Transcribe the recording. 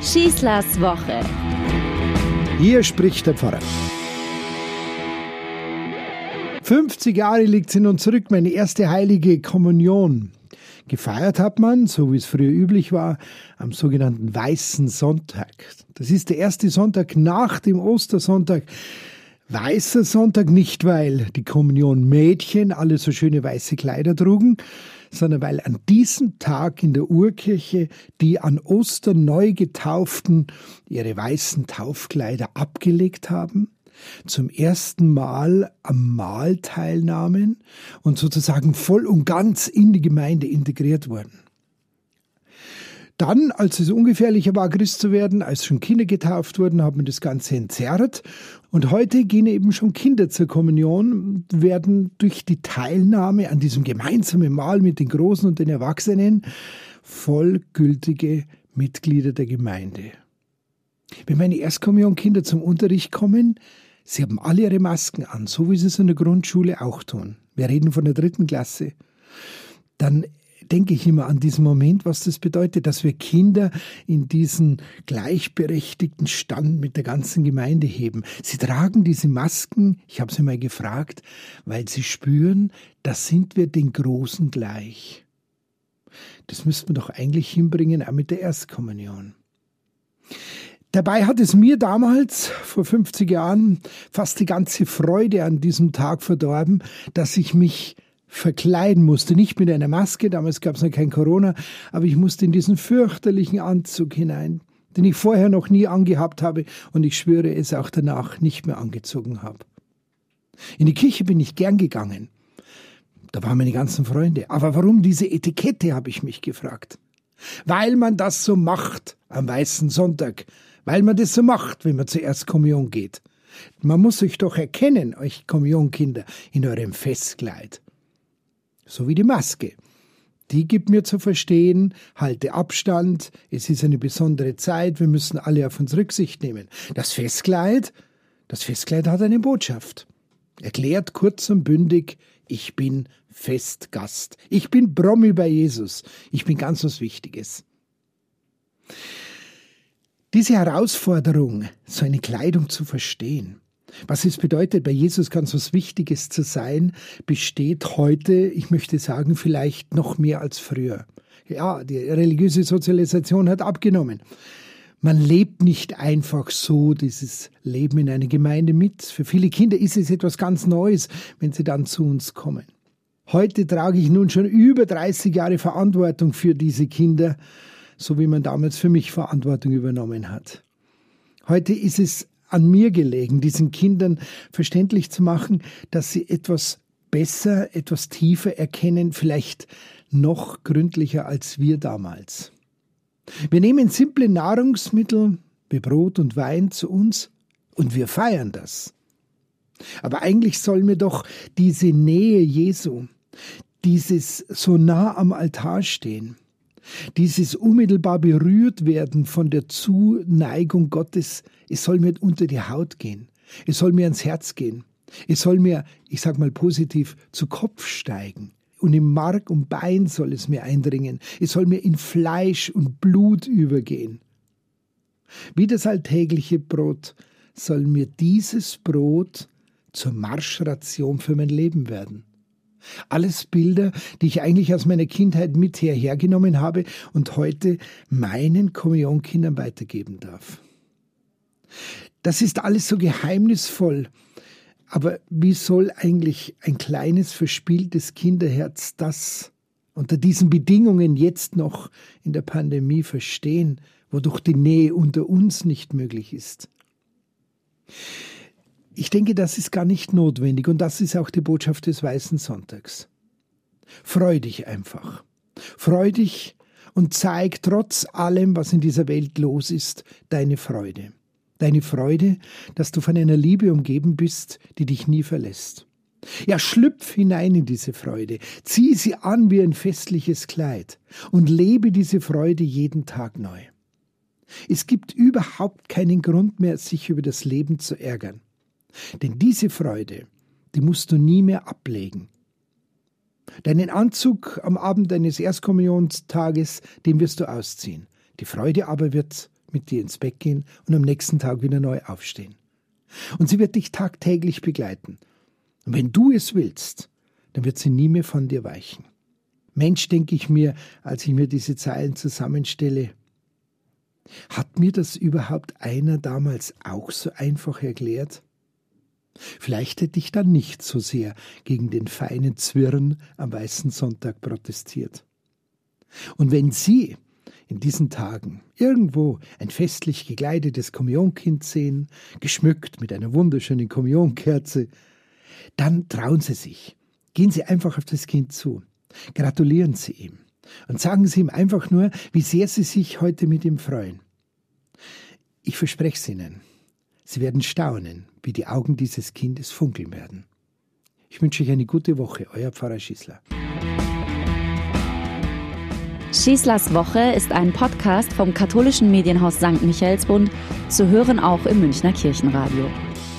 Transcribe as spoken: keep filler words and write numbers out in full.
Schießlers Woche. Hier spricht der Pfarrer. fünfzig Jahre liegt sie nun zurück, meine erste heilige Kommunion. Gefeiert hat man, so wie es früher üblich war, am sogenannten Weißen Sonntag. Das ist der erste Sonntag nach dem Ostersonntag. Weißer Sonntag nicht, weil die Kommunion-Mädchen alle so schöne weiße Kleider trugen, sondern weil an diesem Tag in der Urkirche die an Ostern neu Getauften ihre weißen Taufkleider abgelegt haben, zum ersten Mal am Mahl teilnahmen und sozusagen voll und ganz in die Gemeinde integriert wurden. Dann, als es ungefährlicher war, Christ zu werden, als schon Kinder getauft wurden, hat man das Ganze entzerrt. Und heute gehen eben schon Kinder zur Kommunion, werden durch die Teilnahme an diesem gemeinsamen Mahl mit den Großen und den Erwachsenen vollgültige Mitglieder der Gemeinde. Wenn meine Erstkommunionkinder zum Unterricht kommen, sie haben alle ihre Masken an, so wie sie es in der Grundschule auch tun. Wir reden von der dritten Klasse. Dann denke ich immer an diesen Moment, was das bedeutet, dass wir Kinder in diesen gleichberechtigten Stand mit der ganzen Gemeinde heben. Sie tragen diese Masken, ich habe sie mal gefragt, weil sie spüren, da sind wir den Großen gleich. Das müsste man doch eigentlich hinbringen, auch mit der Erstkommunion. Dabei hat es mir damals, vor fünfzig Jahren, fast die ganze Freude an diesem Tag verdorben, dass ich mich verkleiden musste. Nicht mit einer Maske, damals gab es noch kein Corona, aber ich musste in diesen fürchterlichen Anzug hinein, den ich vorher noch nie angehabt habe und ich schwöre es auch danach nicht mehr angezogen habe. In die Kirche bin ich gern gegangen. Da waren meine ganzen Freunde. Aber warum diese Etikette, habe ich mich gefragt. Weil man das so macht am Weißen Sonntag. Weil man das so macht, wenn man zur Erstkommunion geht. Man muss euch doch erkennen, euch Kommunionkinder, in eurem Festkleid. So wie die Maske. Die gibt mir zu verstehen, halte Abstand, es ist eine besondere Zeit, wir müssen alle auf uns Rücksicht nehmen. Das Festkleid, das Festkleid hat eine Botschaft. Erklärt kurz und bündig, ich bin Festgast. Ich bin Promi bei Jesus. Ich bin ganz was Wichtiges. Diese Herausforderung, so eine Kleidung zu verstehen, was es bedeutet, bei Jesus ganz was Wichtiges zu sein, besteht heute, ich möchte sagen, vielleicht noch mehr als früher. Ja, die religiöse Sozialisation hat abgenommen. Man lebt nicht einfach so dieses Leben in einer Gemeinde mit. Für viele Kinder ist es etwas ganz Neues, wenn sie dann zu uns kommen. Heute trage ich nun schon über dreißig Jahre Verantwortung für diese Kinder, so wie man damals für mich Verantwortung übernommen hat. Heute ist es an mir gelegen, diesen Kindern verständlich zu machen, dass sie etwas besser, etwas tiefer erkennen, vielleicht noch gründlicher als wir damals. Wir nehmen simple Nahrungsmittel wie Brot und Wein zu uns und wir feiern das. Aber eigentlich sollen wir doch diese Nähe Jesu, dieses so nah am Altar stehen, dieses unmittelbar berührt werden von der Zuneigung Gottes, es soll mir unter die Haut gehen, es soll mir ans Herz gehen, es soll mir, ich sag mal positiv, zu Kopf steigen und im Mark und Bein soll es mir eindringen, es soll mir in Fleisch und Blut übergehen. Wie das alltägliche Brot soll mir dieses Brot zur Marschration für mein Leben werden. Alles Bilder, die ich eigentlich aus meiner Kindheit mit hierher genommen habe und heute meinen Kommunionkindern weitergeben darf. Das ist alles so geheimnisvoll, aber wie soll eigentlich ein kleines, verspieltes Kinderherz das unter diesen Bedingungen jetzt noch in der Pandemie verstehen, wodurch die Nähe unter uns nicht möglich ist? Ich denke, das ist gar nicht notwendig und das ist auch die Botschaft des Weißen Sonntags. Freu dich einfach. Freu dich und zeig trotz allem, was in dieser Welt los ist, deine Freude. Deine Freude, dass du von einer Liebe umgeben bist, die dich nie verlässt. Ja, schlüpf hinein in diese Freude, zieh sie an wie ein festliches Kleid und lebe diese Freude jeden Tag neu. Es gibt überhaupt keinen Grund mehr, sich über das Leben zu ärgern. Denn diese Freude, die musst du nie mehr ablegen. Deinen Anzug am Abend deines Erstkommunionstages, den wirst du ausziehen. Die Freude aber wird mit dir ins Bett gehen und am nächsten Tag wieder neu aufstehen. Und sie wird dich tagtäglich begleiten. Und wenn du es willst, dann wird sie nie mehr von dir weichen. Mensch, denke ich mir, als ich mir diese Zeilen zusammenstelle, hat mir das überhaupt einer damals auch so einfach erklärt? Vielleicht hätte ich dann nicht so sehr gegen den feinen Zwirn am Weißen Sonntag protestiert. Und wenn Sie in diesen Tagen irgendwo ein festlich gekleidetes Kommunionkind sehen, geschmückt mit einer wunderschönen Kommunionkerze, dann trauen Sie sich. Gehen Sie einfach auf das Kind zu. Gratulieren Sie ihm und sagen Sie ihm einfach nur, wie sehr Sie sich heute mit ihm freuen. Ich verspreche es Ihnen, Sie werden staunen, wie die Augen dieses Kindes funkeln werden. Ich wünsche euch eine gute Woche, euer Pfarrer Schießler. Schießlers Woche ist ein Podcast vom katholischen Medienhaus Sankt Michaelsbund, zu hören auch im Münchner Kirchenradio.